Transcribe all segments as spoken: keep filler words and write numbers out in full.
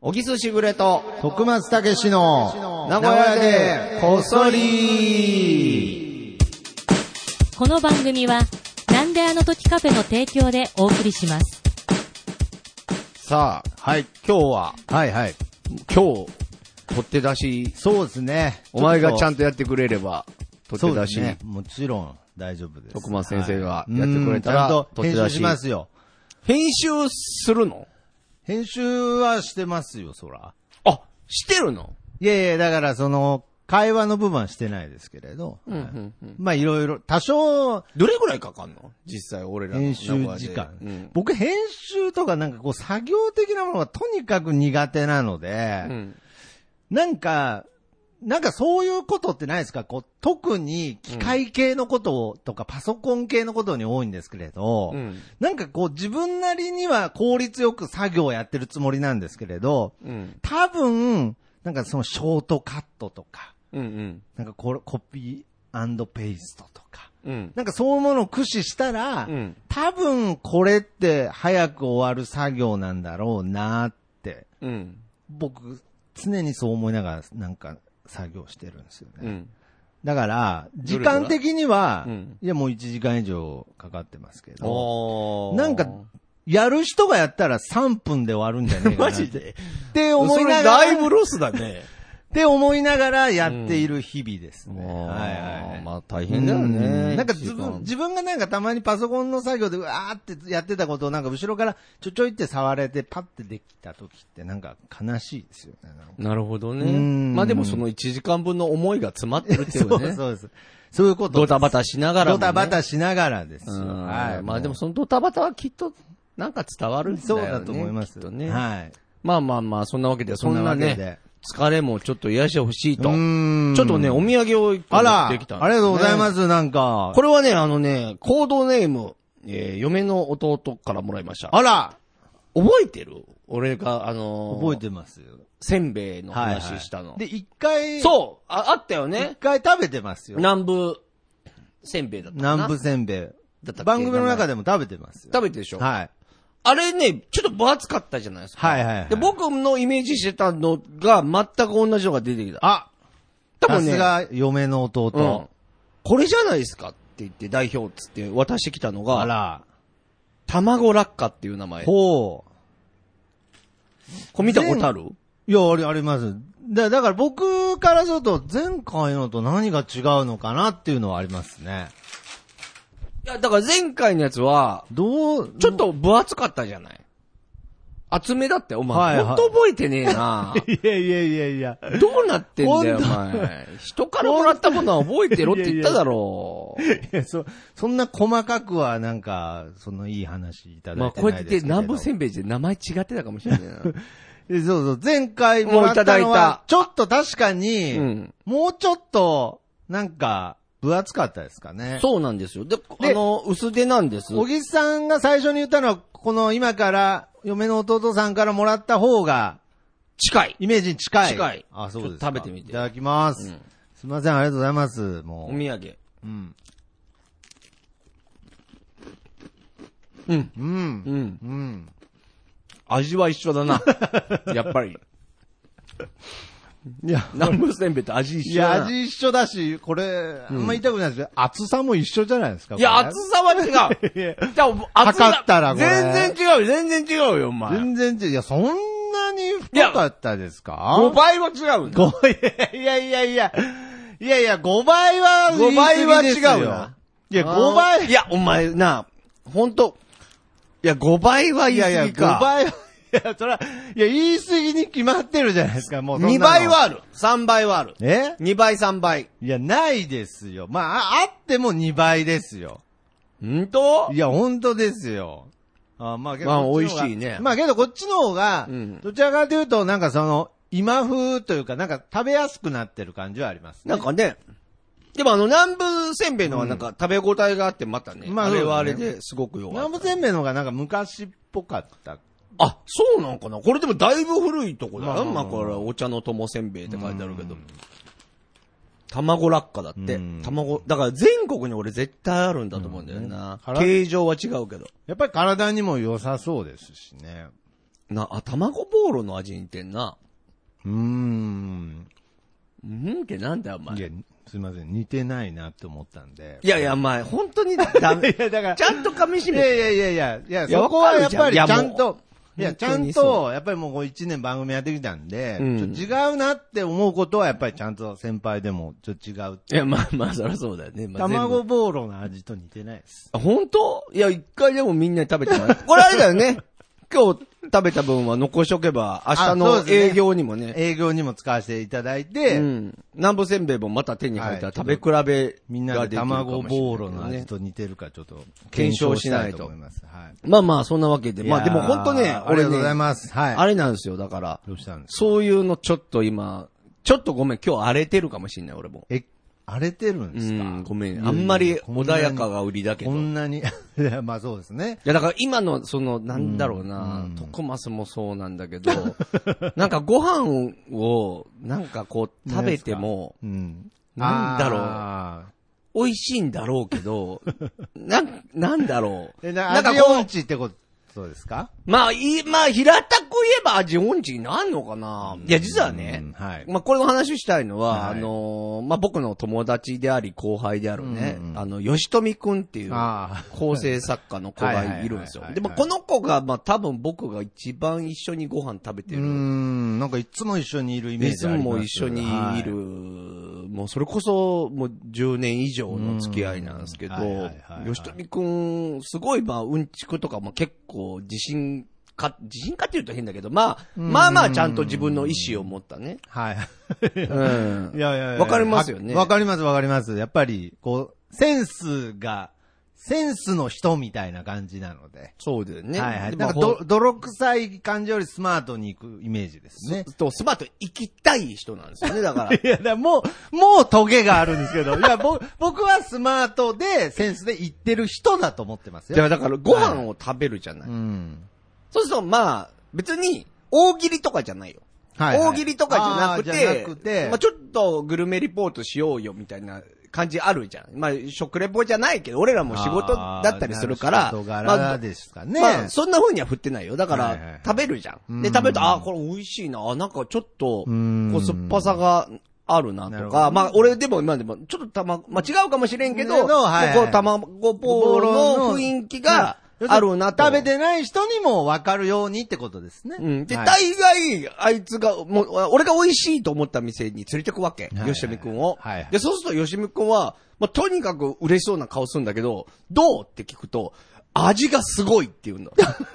小木すしぐれと徳松たけしの名古屋でこっそり。 この番組はなんであの時カフェの提供でお送りします。 さあ、はい、今日は、 はいはい。 今日、取って出し。 そうですね。 お前がちゃんとやってくれれば、取って出し。 ね、もちろん大丈夫です。 徳松先生がやってくれたら、 はい、取って出し。編集しますよ。 編集するの？ 編集はしてますよ、そら。 あ、してるの？ いやいや、だからその、会話の部分はしてないですけれど。 うんうんうん、 まあいろいろ、多少。 どれぐらいかかんの？実際俺らの編集時間、 うん。 僕編集とかなんかこう作業的なものがとにかく苦手なので、うん、なんか、なんかそういうことってないですか？こう特に機械系のこととか、うん、パソコン系のことに多いんですけれど、うん、なんかこう自分なりには効率よく作業をやってるつもりなんですけれど、うん、多分、なんかそのショートカットとか、うんうん、なんかコピー&ペーストとか、うん、なんかそういうものを駆使したら、うん、多分これって早く終わる作業なんだろうなって、うん、僕常にそう思いながらなんか作業してるんですよね。うん、だから、時間的には、うん、いやもういちじかん以上かかってますけど、なんか、やる人がやったらさんぷんで終わるんじゃねえかな。 マジでって思いながら。 それだいぶロスだね。 って思いながらやっている日々ですね。うん、 はいはい。まあ大変だよね。 なんか自分、自分がなんかたまにパソコンの作業でうわーってやってたことをなんか後ろからちょちょいって触れてパッてできた時ってなんか悲しいですよね。 な, なるほどね。まあでもそのいちじかんぶんの思いが詰まってるっていうね。 そうそうです。そういうこと。 ドタバタしながらも、ね。 ドタバタしながらですよ。 はい。まあでもそのドタバタはきっとなんか伝わるんだよね。 そうだと思いますよね。 はい。 まあまあまあそんなわけでそんなね。疲れもちょっと癒してほしいと。ちょっとね、お土産を一個持ってきたんです、ね。 あら、ありがとうございます、なんか。 これはね、あのね、コードネーム、えー、嫁の弟からもらいました。 あら覚えてる？俺が、あのー、 覚えてますよ。 せんべいの話したの。 はいはい、で、一回。 そうあ、あったよね。 一回食べてますよ。 南部せんべいだったかな。 南部せんべい。だった番組の中でも食べてますよ。 食べてるでしょ？ はい。 あれね、ちょっと分厚かったじゃないですか。 はいはい、はい。 で、僕のイメージしてたのが全く同じのが出てきた。 あ多分ね。さすが嫁の弟、うん。 これじゃないですかって言って代表つって渡してきたのが、 あら。 卵落花っていう名前。 ほう。 これ見たことある？ いや、あり、あります。だ、だから僕からすると前回のと何が違うのかなっていうのはありますね。 いや、だから前回のやつは、 どう、 ちょっと分厚かったじゃない。厚めだって、お前。はいはい、ほんと覚えてねえな。 いやいやいやいや。 どうなってんだよ、お前。人からもらったものは覚えてろって言っただろう。 いやいやいや、そ、そんな細かくはなんか、そのいい話いただいてないですけど。まあ、 こうやって南部せんべいで名前違ってたかもしれないな。 そうそう、前回もらったのは、ちょっと確かに、うん、もうちょっと、なんか、分厚かったですかね。 そうなんですよ。で、あの、薄手なんです。 小木さんが最初に言ったのは、この今から、嫁の弟さんからもらった方が、 近い。 イメージに近い。 近い。 あ、そうですか。 食べてみて。 いただきます。うん、すみません、ありがとうございます。もう。 お土産。 うん。 うん。うん。うん。うん。味は一緒だな。やっぱり。いや、南部せんべいと味一緒だな。 いや、味一緒だし、これ、あんま言いたくないですけど、うん、厚さも一緒じゃないですか。 いや、厚さは違う。いや、じゃあ、 厚さ。測ったらこれ。 全然違う、全然違うよ、お前。 全然違う。いや、そんなに太かったですか？ ごばいは違うな。いやいやいや、いやいや、ごばいはごばいは違うよ。 いや、ごばい。 いや、お前な、ほんと、いや、ごばいは言い過ぎか。いやいや、 ごばいは。いや、それは、いや、言い過ぎに決まってるじゃないですか、もう。 にばいはある。さんばいはある。 え ? に 倍、さんばい。 いや、ないですよ。まあ、あ、あってもにばいですよ。 んと？ いや、ほんとですよ。あまあ、けど。 まあ、美味しいね。 まあ、けどこっちの方が、うん、どちらかというと、なんかその、今風というか、なんか食べやすくなってる感じはありますね。 なんかね。でもあの、南部せんべいのはなんか食べ応えがあってまたね。うん、まあ、あれはあれですごくよかった。 南部せんべいの方がなんか昔っぽかった。 あ、そうなんかな。これでもだいぶ古いとこだよ。まあ、これお茶の友せんべいって書いてあるけど。卵落花だって。卵、だから全国に俺絶対あるんだと思うんだよな。形状は違うけど。 やっぱり体にも良さそうですしね。 な、あ、卵ボーロの味に似てんな。 うーん。 うんってなんだよ、お前。 いや、すいません。似てないなって思ったんで。 いやいや、お前、本当にダメ。 いや、だから。 ちゃんと噛み締めて。 いやいやいやいや、いや、 いやそこはやっぱりちわかるじゃんゃんと、いや、 いやもうちゃん本当にそと、やっぱりもうこう一年番組やってきたんで、 うんちょっと違うなって思うことはやっぱりちゃんと先輩でもちょっと違うって。 いや、まあまあ、そりゃそうだよね。まあ、 卵ボーロの味と似てないです。 あ、本当？いや、一回でもみんなに食べてもらう。これあれだよね。今日食べた分は残しとけば、明日あそうのですね営業にもね。 営業にも使わせていただいて、 うん。南部せんべいもまた手に入ったらはい食べ比べみんなでができるかもしれない卵けどね。 ボーロの味と似てるかちょっと検証しないと思います。はい。 まあまあ、そんなわけで。まあでも本当ね、 いやーあり俺がとうございね、 ます。はい。 あれなんですよ。だから、 どうしたんですか？ そういうのちょっと今、ちょっとごめん、今日荒れてるかもしんない、俺も。 え、荒れてるんうですか？ ん、ごめん。 いやいやあんまり穏やかが売りだけど。 こいんなに、いや、まあそうですね。 や、だから今の、その、なんだろううな、 ん徳増もそうなんだけど、なんかご飯を、なんかこう、食べても、 うん。 なんだろうあ美味しいんだろうけど、なん、なんだろう。 ーえ、ななんかこう味音痴ってことですか？ まあ、いい、まあ、平たく言えば味音痴になんのかな。いや、実はね、 うんはい。 まあ、これの話したいのは、 はいあのーまあ、僕の友達であり後輩であるね、 うんあの、吉富くんっていうあ構成作家の子がいるんですよはいはいはいはい。 でも、この子が、まあ、多分僕が一番一緒にご飯食べてうーる。 ん、なんかいつも一緒にいるイメーいつジあります。 も一緒にいる、もうそれこそもうじゅうねん以上の付き合いなんですけどうんはいはいはいはい、 吉富くん、すごいまあ、うんちくとかも結構自信か、自信かって言うと変だけど、まあ、 うんまあまあちゃんと自分の意思を持ったね。 はい。 うん。 いやいやいや。 わかりますよねわかりますわかります。やっぱり、こう、センスが、センスの人みたいな感じなので。 そうだよね。 はいはい。 でもなんかど、泥臭い感じよりスマートに行くイメージですね。 と、スマート行きたい人なんですよね、だから。 いや、だからもう、もうトゲがあるんですけど、いや、ぼ僕はスマートで、センスで行ってる人だと思ってますよ。 じゃあだからご飯を食べるじゃない。 うん。 そうすると、まあ、別に、大喜利とかじゃないよ。 はいはい大喜利とかじゃなくて、 あーじゃなくてまあちょっとグルメリポートしようよみたいな感じあるじゃん。まあ食レポじゃないけど、俺らも仕事だったりするから、 あー仕事ま柄あですかね。 まあそんな風には振ってないよ。だから、 はいはいはい食べるじゃ。 うんんで、食べると、あーこれ美味しいな。あなんかちょっと、 うんこう酸っぱさが、あるなとか、 なるほどまあ俺でも今でもちょっとたま、まあ違うかもしれんけど、 けどはいはいこう卵ボーロの雰囲気があるなと。 食べてない人にも分かるようにってことですね。 うん。で、 はい大概、あいつが、もう、俺が美味しいと思った店に連れてくわけ。 はいはい吉見くんを。 はいはいで、そうすると吉見くんは、まあ、とにかく嬉しそうな顔するんだけど、どうって聞くと、味がすごいって言うんだ。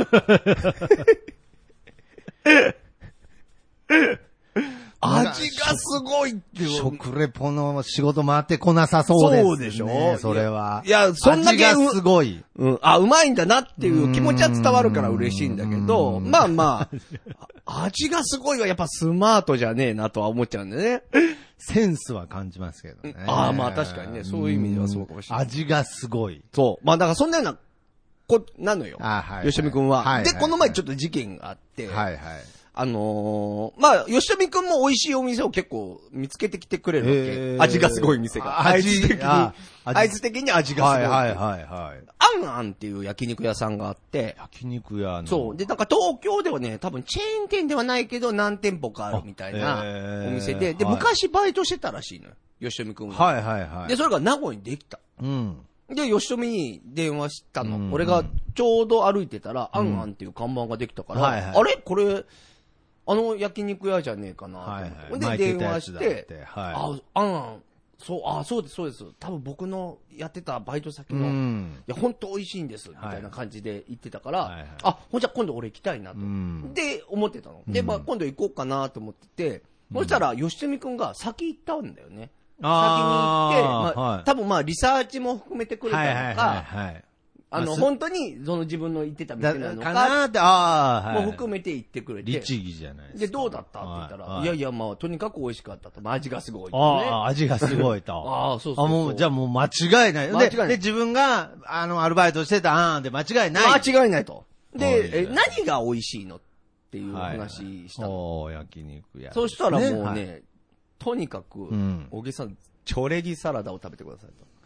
味がすごいって言う。 食レポの仕事回ってこなさそうですね。 そうでしょそれは。 いやいやそんだけ味がすごい。 うん。あ、うまいんだなっていう気持ちは伝わるから嬉しいんだけど、 うんまあまあ、味がすごいはやっぱスマートじゃねえなとは思っちゃうんだよね。 センスは感じますけどね。 ああまあ確かにねそういう意味ではそうかもしれない味がすごい。 そう。まあだからそんなような、こ、なのよ。 あはいはい吉見くんは。 はいはいで、この前ちょっと事件があって、 はいはい。 あのー、まあ、吉見くんも美味しいお店を結構見つけてきてくれるわへけ。 ー味がすごい店が。あい味つ的に、 あ味あいつ的に味がすごい。 はいはいはいはい。 あんあんっていう焼肉屋さんがあって、 焼肉屋の。 そう。で、なんか東京ではね、多分チェーン店ではないけど何店舗かあるみたいなあへーお店で、で、 はい昔バイトしてたらしいのよ。吉見くんは。 はいはいはい。 で、それが名古屋にできた。 うん。 で、吉見に電話したの。 うん俺がちょうど歩いてたら、あんあんっていう看板ができたから、 はいはいあれこれ、あの焼肉屋じゃねえかなと思って。 はいはいで、電話し巻いてたやつて、 だってはいあ、あんあん、そう、あ、そうです、そうです。多分僕のやってたバイト先うの、いん。 や、本当美味しいんです、みたいな感じで言ってたから、 はいはいあ、ほんじゃ今度俺行きたいなと。 うん。 で、思ってたの。で、 うんまあ今度行こうかなと思ってて、そしたら、吉住くんが先行ったんだよね。先に行って、 あーまあ、 はい多分まあリサーチも含めてくれたのか、 はいはいはいはい。 あの、 まあす本当に、その自分の言ってただ店なのかか、 なーって、ああ、はい。 もう含めて言ってくれて。 律儀じゃないですか。 で、どうだったって言ったら、 はいいやいや、まあ、とにかく美味しかったと。まあ、味がすごいってね。 ああ、味がすごいと。 ああ、そうそうそう。 あ、もう、じゃあもう間違いない。 間違いないで、で自分が、あの、アルバイトしてたあんで間違いない。 間違いないと。 はいで、え、何が美味しいのっていう話したの。 おー、焼肉屋。 そうしたらもうね、 はいとにかく、 ん小木さん、チョレギサラダを食べてくださいと。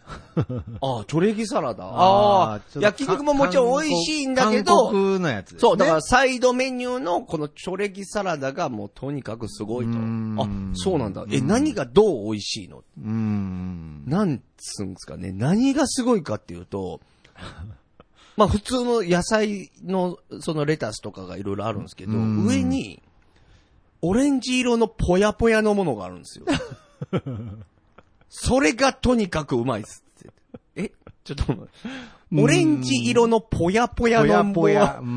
ああ、チョレギサラダ。 あああ、焼肉ももちろん美味しいんだけど、 韓国のやつですね。 そう、だからサイドメニューのこのチョレギサラダがもうとにかくすごいと。あ、そうなんだ。え、何がどう美味しいの？ うーん。 なんつうんですかね。何がすごいかっていうと、まあ普通の野菜のそのレタスとかがいろいろあるんですけど、上にオレンジ色のポヤポヤのものがあるんですよ。それがとにかくうまいっすって。えちょっと、オレンジ色のポヤポヤのぽやぽや。 うん。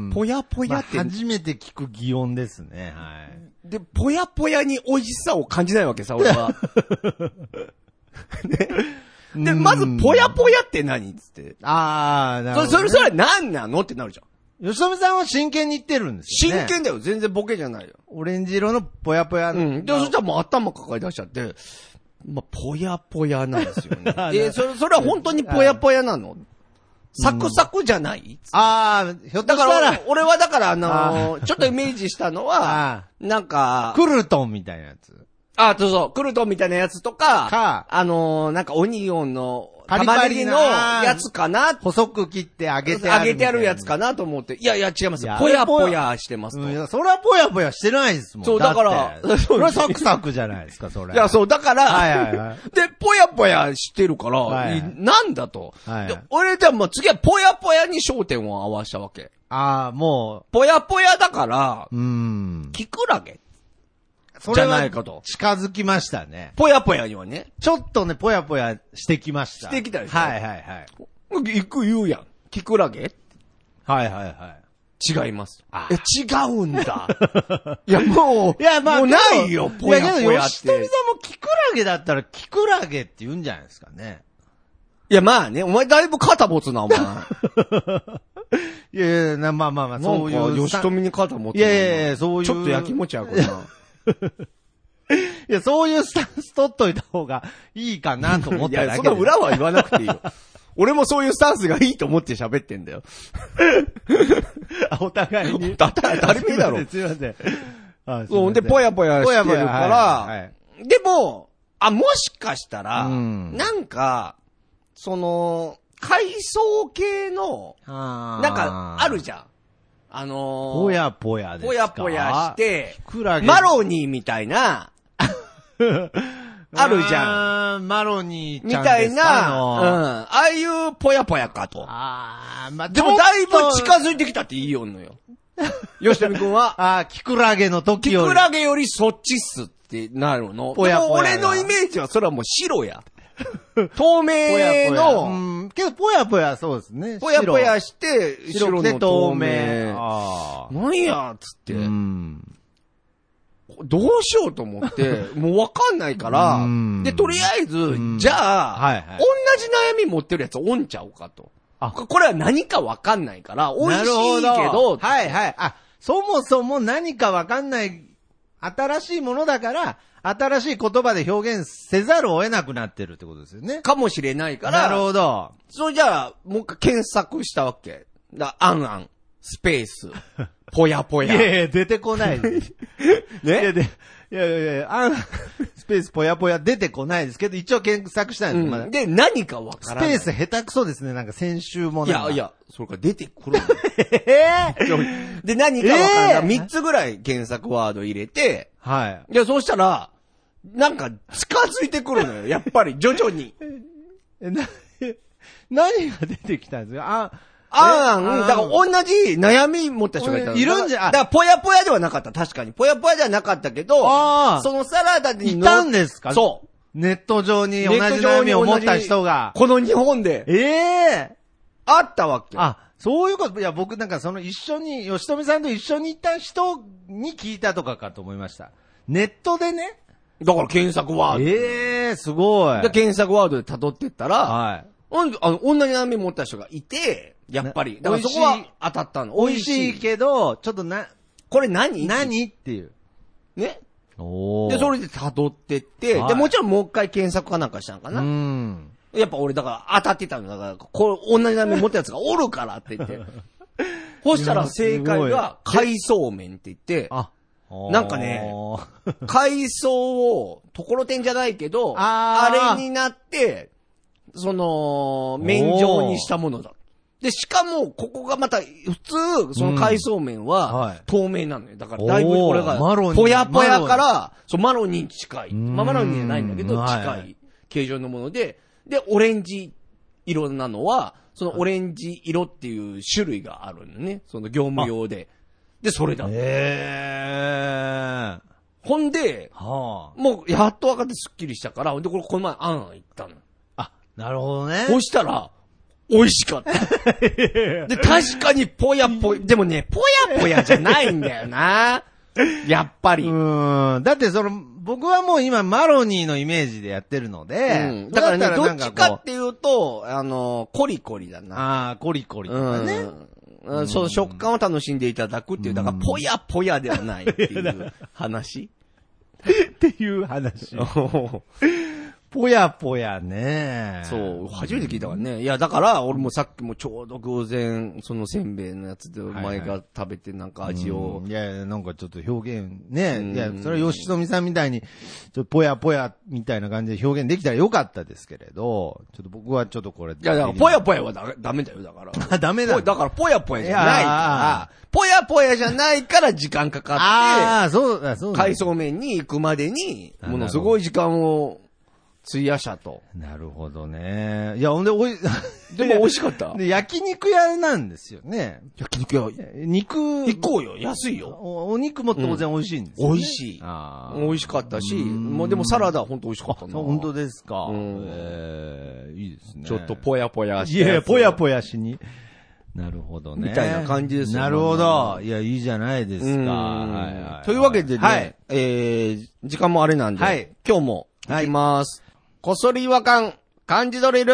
ポヤポヤって、 まあ、初めて聞く擬音ですね。はい。 で、ポヤポヤに美味しさを感じないわけさ、俺は。ね、で、まず、ポヤポヤって何つって。 ああ、なるほど、ね。 それ、それ、それ何なのってなるじゃん。 吉富さんは真剣に言ってるんですよね。 真剣だよ。全然ボケじゃないよ。 オレンジ色のぽやぽや。 うん。で、そしたらもう頭抱え出しちゃって、まあ、ぽやぽやなんですよね。え、それ、それは本当にぽやぽやなの？サクサクじゃない？ ああ、ひょっとしたら。 だから、俺はだから、あのー、ちょっとイメージしたのは、なんか、 クルトンみたいなやつ。 あ、そうそう、クルトンみたいなやつとか、 かあのー、なんかオニオンの、玉ねぎのやつかな、 細く切って揚げてある。 揚げてあるやつかなと思って。いやいや、違いますよ。ぽやぽやしてますと。 うん、いや、それはぽやぽやしてないですもん。 そう、だから、 それはサクサクじゃないですか、それ。 いや、そう、だから、 はいはいはい。 で、ぽやぽやしてるから、はい、なんだと。はい、で俺、じゃあもう次はぽやぽやに焦点を合わしたわけ。 ああ、もう。 ぽやぽやだから、 うん。 キクラゲそれは近づきましたね。 ぽやぽやにはね。 ちょっとね、ぽやぽやしてきました。 してきたでしょ。 はいはいはい。 行く言うやん。キクラゲはいはいはい。 違います。あ違うんだ。いやもう、いやまあ、もうないよ、ぽやぽやって。 吉富さんもキクラゲだったらキクラゲって言うんじゃないですかね。 いやまあね、お前だいぶ肩持つな、お前。 いやいや、まあまあまあ、そういう。 吉富に肩持つな。 いやいやいや、そういう。 ちょっと焼きもちやこれな。 いや、そういうスタンス取っといた方がいいかなと思っただけで。いや、 そんな裏は言わなくていいよ。俺もそういうスタンスがいいと思って喋ってんだよ。 お互いに。 当たり前だろ。 すいません。 そう、で、ぽやぽやしてるから、はいはい、でも、あ、もしかしたら、うん、なんか、その、海藻系の、なんか、あるじゃん。あのー、 ぽやぽやですか。 ぽやぽやして、マロニーみたいな、あるじゃん。 マロニーちゃんみたいな、うん。ああいうぽやぽやかと。 あまあ、でもだいぶ近づいてきたって言いよんのよ。吉富くんは。 ああ、キクラゲの時より。キクラゲよりそっちっすってなるの。ぽやぽや。でも俺のイメージはそれはもう白や。透明の。ぽやぽやうん。けど、ぽやぽやそうですね。 ぽやぽやして、白の透明。 ああ。 なんやつって。うん。どうしようと思って、もうわかんないから、で、とりあえず、じゃあ、はいはい、同じ悩み持ってるやつおんちゃおうかと。あ、これは何かわかんないから、美味しいけど、 はいはい。あ、そもそも何かわかんない、新しいものだから、新しい言葉で表現せざるを得なくなってるってことですよね。 かもしれないから。 なるほど。 それじゃあ、もう一回検索したわけ。だ、あんあん、スペース、ぽやぽや。 いやいや、出てこないです。ねいやで、いやいやいや、あん、スペースぽやぽや出てこないですけど、一応検索したんです、うんまだ、 で、何かわからない。 スペース下手くそですね、なんか先週もいやいや、それから出てくる。えー、で、何かわからない。三、えー、つぐらい検索ワード入れて、 はい。 いや、そうしたら、なんか近づいてくるのよ、やっぱり、徐々に。 え、な、何が出てきたんですかあ、 ああ、だから同じ悩み持った人がいたの。 いるんじゃ、 だからぽやぽやではなかった、確かに。ぽやぽやではなかったけど、あそのサラダにいたんですかそう。 ネット上に同じ悩みを持った人が。 この日本で。 ええー、 あったわけ。 あ、そういうこと。いや、僕なんかその一緒に、吉富さんと一緒に行った人に聞いたとかかと思いました。ネットでね。 だから検索ワード。 ええー、すごい。 で、検索ワードで辿ってったら、 はい。 あの、同じ悩み持った人がいて、やっぱり。だからそこは当たったの。 美味しいけど、ちょっとな、 これ何何っていう。 ね。 おで、それで辿ってって、はい、で、もちろんもう一回検索かなんかしたのかな。うん。やっぱ俺だから当たってたのだから、これ同じ悩み持ったやつがおるからって言って。そしたら正解が海藻麺って言って、あ、なんかね、海藻を、ところてんじゃないけど、あ, あれになって、 その、面状にしたものだ。で、しかも、ここがまた、普通、その海藻面は、透明なのよ。だから、だいぶこれが、ぽやぽやから、そう、マロニーに近い。まあ、マロニーじゃないんだけど、近い形状のもので、で、オレンジ色なのは、そのオレンジ色っていう種類があるのね。その業務用で。で、それだ。 へー。 ほんで、はあ、もう、やっと分かってスッキリしたから、ほんで、これ、この前、あんあん行ったの。 あ、なるほどね。 そしたら、美味しかった。で、確かにぽやぽや、でもね、ぽやぽやじゃないんだよな。やっぱり。 うん。だってその、僕はもう今マロニーのイメージでやってるので。 うん、だからね、どっちかっていうと、あの、コリコリだな。 ああ、コリコリとかね。 うん、その食感を楽しんでいただくっていう、だからぽやぽやではないっていう話。 っていう話。ぽやぽやね。 そう、初めて聞いたからね。いや、だから、俺もさっきもちょうど偶然、そのせんべいのやつで、お前が食べてなんか味を。 いやいや、なんかちょっと表現ね。いや、それは吉富さんみたいに、ちょっとぽやぽやみたいな感じで表現できたらよかったですけれど、ちょっと僕はちょっとこれ。いや、だから、ぽやぽやはだダメだよ、だから。 ダメだ。 だから、ぽやぽやじゃないから、ぽやぽやじゃないから時間かかって、 ああ、そうだ、そうだ。 海藻麺に行くまでに、ものすごい時間を、費やしたと。 なるほどね。いや、ほんで、おい、 でも美味しかった。 で、焼肉屋なんですよね。 焼肉屋。 肉。 行こうよ、安いよ。 お、お肉も当然美味しいんですよ、 ね、美味しい。あ美味しかったし、もうでもサラダは本当美味しかったな。 本当ですか。 ええー、いいですね。 ちょっとぽやぽやして。 いや、ぽやぽやしに。なるほどね。 みたいな感じですよね。 なるほど。いや、いいじゃないですか。はいはい。 というわけでね、 はい、 えー、時間もあれなんで、はい、今日も行きます。はい、こっそり違和感、漢字ドリル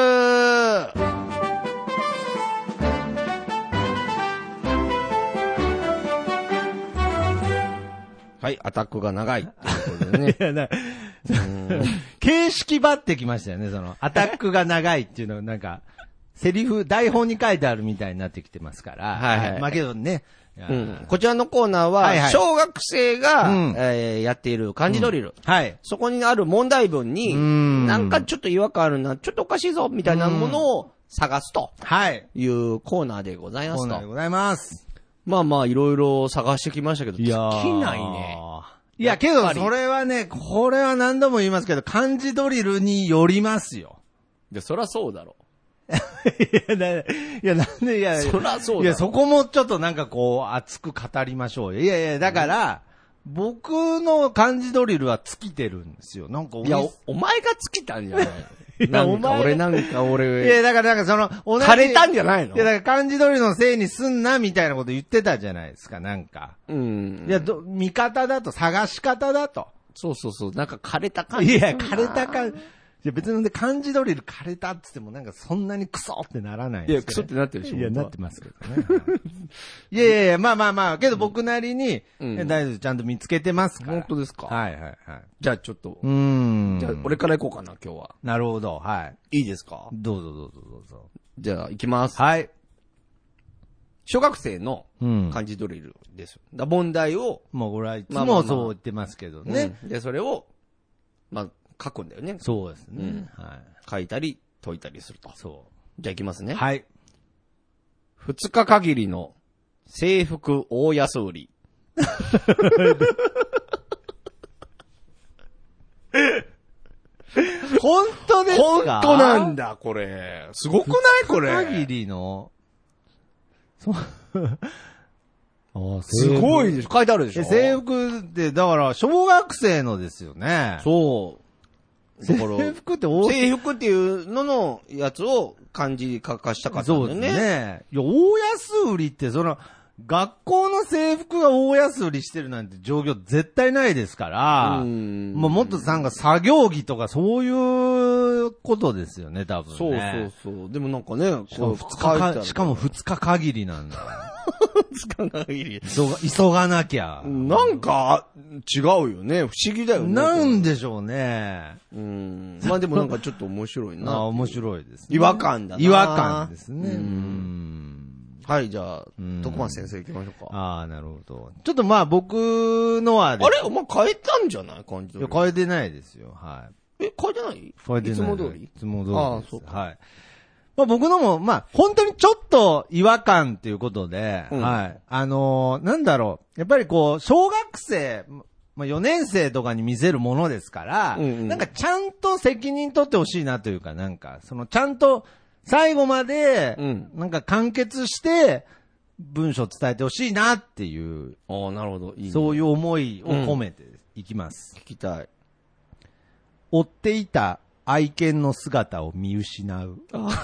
はい、アタックが長いっていうことでね。いやな形式ばってきましたよね、その、アタックが長いっていうのなんか、セリフ、台本に書いてあるみたいになってきてますから。はい、はい。まあけどね。 うん、こちらのコーナーは、はいはい、小学生が、うんえー、やっている漢字ドリル、うん。はい。そこにある問題文に、なんかちょっと違和感あるな、ちょっとおかしいぞ、みたいなものを探すと。はい。いうコーナーでございますと。 コーナーでございます。 まあまあ、いろいろ探してきましたけど、尽きないね。 いや、けど、それはね、これは何度も言いますけど、漢字ドリルによりますよ。 で、そらそうだろ。 いや、な、いや、なんで、いや、 そらそうだ。 いや、そこもちょっとなんかこう、熱く語りましょうよ。いやいや、だから、うん、僕の漢字ドリルは尽きてるんですよ。なんかいや、お、お前が尽きたんじゃないいや、お前。俺なんか俺。 いや、だからなんかその、 同じ。枯れたんじゃないのいや、だから漢字ドリルのせいにすんな、みたいなこと言ってたじゃないですか、なんか。うん。いや、ど、見方だと、探し方だと。 そうそうそう、なんか枯れた感じ。 いや、枯れた感じ。いや別に漢字ドリル枯れたって言ってもなんかそんなにクソってならないです、ね。 いや、クソってなってるでしょ。 いや、なってますけどね。いやいやいや、まあまあまあ、けど僕なりに、うん、大丈夫、ちゃんと見つけてますから。 本当ですか？ はいはいはい。 じゃあちょっと。うん。じゃあ俺から行こうかな、今日は。 なるほど、はい。 いいですか？ どうぞどうぞどうぞ。 じゃあ行きます。 はい。 小学生の漢字ドリルです。だ問題を。 もうこれはいつもそう言ってますけどね。 うん、で、それを、まあ、書くんだよね。 そうですね。 うん、はい。書いたり、解いたりすると。そう。じゃあ行きますね。 はい。 二日限りの制服大安売り。 本当ですか？ 本当なんだ、これ。すごくないこれ。 二日限りの。そうあすごいでしょ。書いてあるでしょ。 制服って、だから、小学生のですよね。 そう。 制服って大制服っていうののやつを漢字書かしたかったんだよね。そうですね。 いや、大安売りって、その、学校の制服が大安売りしてるなんて状況絶対ないですから、うんまあ、もっとなんか作業着とかそういうことですよね、多分ね。 そうそうそう。でもなんかね、 しかも二日か、しかも二日限りなんだ。 二日限り。 急が、急がなきゃ。 なんか、違うよね。不思議だよね。 なんでしょうね。 うん。まあでもなんかちょっと面白いな。 あ面白いですね。 違和感だな。 違和感ですね。うん。 はい、じゃあ、徳松先生行きましょうか。 ああ、なるほど。ちょっとまあ僕のはあれお前変えたんじゃない感じ。 いや、変えてないですよ。はえ、書いてない？ 書いてない。 いつも通り？ いつも通りです。 ああ、そうか。 はい。まあ僕のも、まあ本当にちょっと違和感っていうことで、 うん、 はい。あのー、なんだろう。やっぱりこう、小学生、まあよねん生とかに見せるものですから、うんうん、なんかちゃんと責任取ってほしいなというか、なんか、そのちゃんと最後まで、なんか完結して、文章伝えてほしいなっていう、 ああ、なるほど。いいね。 そういう思いを込めていきます。 うん、聞きたい。 追っていた愛犬の姿を見失う。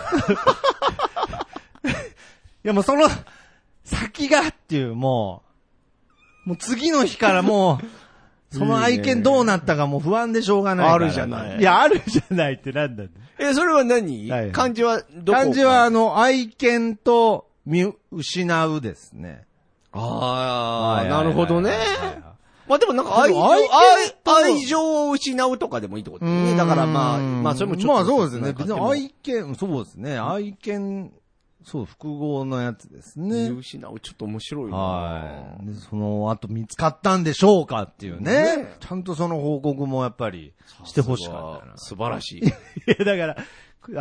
いやもうその先がっていうもう、もう次の日からもう、その愛犬どうなったかもう不安でしょうがないから。 あるじゃない。 いや、あるじゃないってなんだ。 え、それは何？はい、漢字はどこ？ 漢字はあの、愛犬と見失うですね。 ああ、なるほどね。まあでもなんか愛情、愛、愛情を失うとかでもいいってことですね。だからまあ、まあそれもちょっと。 まあそうですね。別に愛犬、そうですね。愛犬、そう、複合のやつですね。 見失う、ちょっと面白いな。 はい。で、その後見つかったんでしょうかっていうね。ね、ちゃんとその報告もやっぱりしてほしかったな。 素晴らしい。 いや、だから、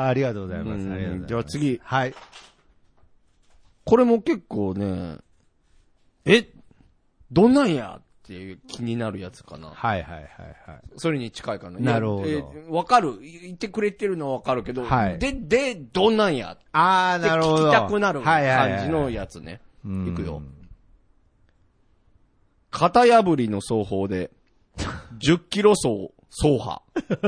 ありがとうございます。ありがとうございます。 じゃあ次。 はい。 これも結構ね、え、どんなんやっていう気になるやつかな。 はいはいはいはい。 それに近いかな。 なるほど。 えー、わかる。言ってくれてるのはわかるけど、 はい。 で、で、どんなんや。 ああ、なるほど。 聞きたくなる感じのやつね。はいはいはい、いくよ。型破りの奏法で、じゅっキロ走、走破。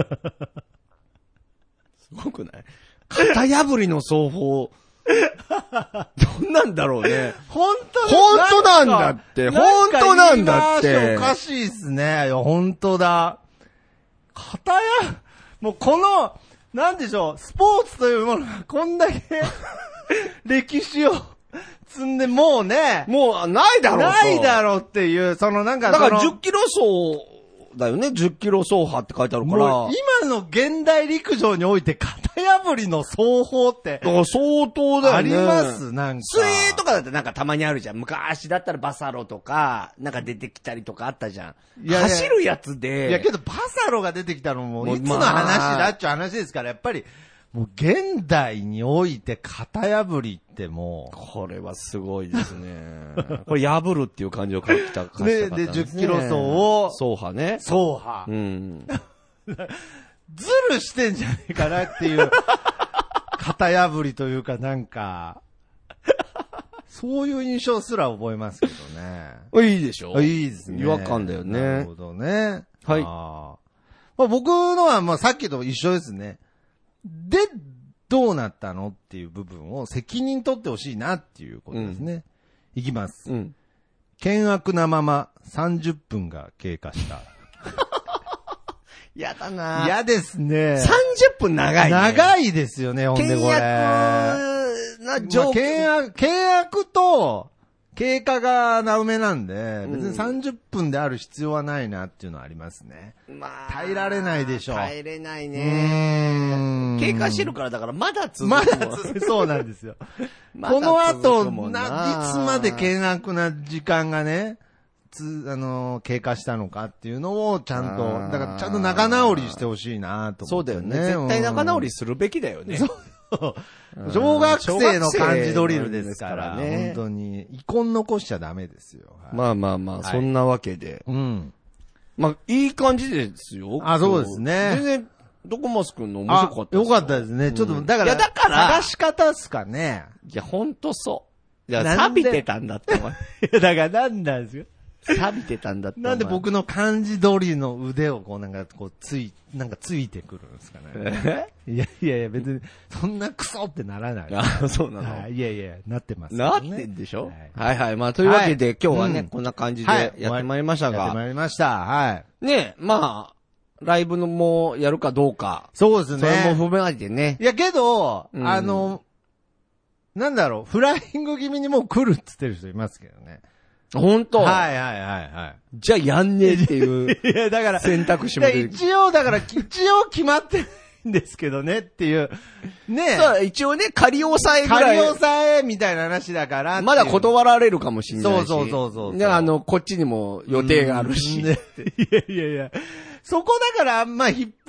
すごくない？型破りの奏法。どんなんだろうね。 本当本当なんだって。本当なんだって。 おかしいっすね。いや、本当だ。片や、もうこの、なんでしょう、スポーツというものがこんだけ歴史を積んで、もうね。 もうないだろう。 ないだろうっていう、そのなんかだからじゅっキロ走だよね。じゅっキロ走破って書いてあるから。 今の現代陸上において型破りの走法って。 だから相当だよね。 ありますなんか。 水泳とかだってなんかたまにあるじゃん。昔だったらバサロとか、なんか出てきたりとかあったじゃん。いやいや走るやつで。 いやけどバサロが出てきたのもいつの話だっちゅう話ですから、やっぱり、もう現代において型破りってもう。 これはすごいですね。これ破るっていう感じを書いた方で、で、じゅっキロ走を。 走破ね。 走破。 うん。 ずるしてんじゃねえかなっていう。型破りというかなんか。そういう印象すら覚えますけどね。 いいでしょ？ いいですね。 違和感だよね。 なるほどね。 はい。 あまあ、僕のはまあさっきと一緒ですね。で、どうなったのっていう部分を責任取ってほしいなっていうことですね。うん、いきます。うん。険悪なままさんじゅっぷんが経過した。 やだなぁ。 嫌ですね。 さんじゅっぷん長いね。 長いですよね、ほんでこれ。険悪な状況。 まあ、険悪、険悪と、経過がなめなんで、別にさんじゅっぷんである必要はないなっていうのはありますね。まあ。耐えられないでしょ。 耐えれないね。経過してるからだからまだ続く。 まだ続く。そうなんですよ。この後、な、いつまで険悪な時間がね、つ、あのー、経過したのかっていうのをちゃんと、だからちゃんと仲直りしてほしいなと思って、ね。 そうだよね。絶対仲直りするべきだよね。そう。 小学生の漢字ドリルですからね。本当に。遺恨残しちゃダメですよ。 はい、まあまあまあ、はい、そんなわけで。うん。まあ、いい感じですよ。 あ、そうですね。 全然、ドコマス君の面白かったですよ。よかったですね。ちょっと、だから、 いや、だから、 探し方っすかね。 いや、ほんとそう。いや、錆びてたんだって。いや、だからなんなんですよ。 錆びてたんだって。 なんで僕の漢字通りの腕をこうなんかこうつい、なんかついてくるんですかね。いやいやいや別にそんなクソってならない。 あ、そうなの、 はい、いやいや、なってます、 ね。なってんでしょ、はい、はいはい。まあというわけで、はい、今日はね、うん、こんな感じでやってまいりましたが。 やってまいりました。はい。 ねまあ、ライブのもやるかどうか。 そうですね。 それも踏めてね。 いやけど、うん、あの、なんだろう、フライング気味にもう来るって言ってる人いますけどね。 本当はいはいはいはい。 じゃあやんねえっていう。いやだから選択肢も出てくる。 一応だから一応決まってるんですけどねっていう。ねそう、一応ね、仮押さえぐらい。 仮押さえみたいな話だから。 まだ断られるかもしれないし。 そうそうそうそう。 で、あの、こっちにも予定があるし。 ね、いやいやいや。そこだから、まあ、引っ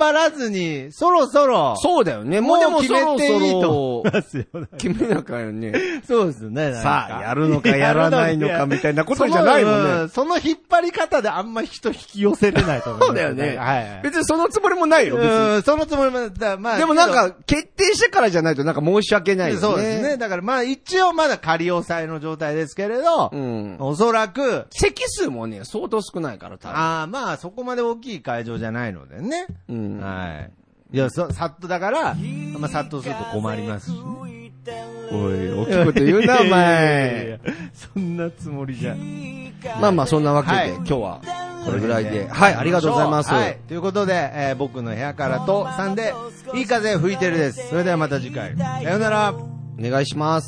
張らずに、そろそろ。 そうだよね。 もうでも決めていいと。 決めなきゃよね。 そうですね。 さあ、やるのかやらないのかみたいなことじゃないもんね。 その引っ張り方であんま人引き寄せれないと思う。 そうだよね。はい。別にそのつもりもないよ、別に。 そのつもりも、まあ。 でもなんか、決定してからじゃないとなんか申し訳ないよね。 そうですね。だからまあ一応まだ仮押さえの状態ですけれど、うん、おそらく、 席数もね、相当少ないから多分。 ああ、まあそこまで大きい会場じゃないのでね。うん。はい。いや、そ、さっとだから、まあさっとすると困りますし、ね。 おい、大きいこと言うな、お前。 そんなつもりじゃ。 まあまあ、そんなわけで、はい、今日は、これぐらいで。はい、ありがとうございます。はい。 ということで、えー、僕の部屋からとさんで、いい風吹いてるです。それではまた次回。さようなら。 お願いします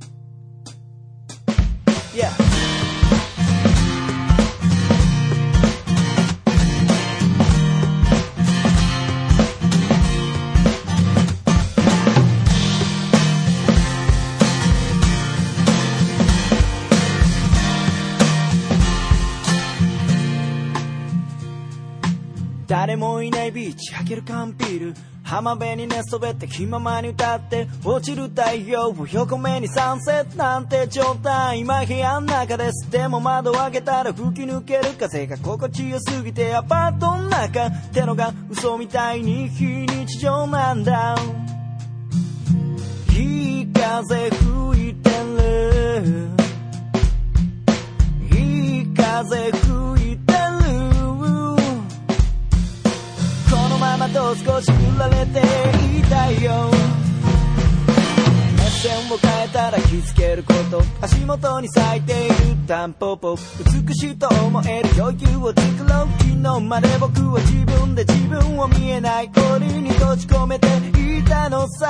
。Yeah. 誰もいないビーチ開ける缶ビール浜辺に寝そべって気ままに歌って落ちる太陽を横目にサンセットなんて状態今部屋の中ですでも窓を開けたら吹き抜ける風が心地よすぎてアパートの中ってのが嘘みたいに非日常なんだいい風吹いてるいい風吹いてるこのままと少し振られていたいよ目線を変えたら気づけること足元に咲いているタンポポ美しいと思える余裕を作ろう昨日まで僕は自分で自分を見えない檻に閉じ込めていたのさ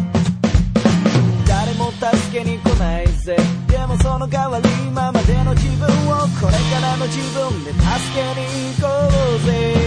誰も助けに来ないぜでもその代わり今までの自分をこれからの自分で助けに行こうぜ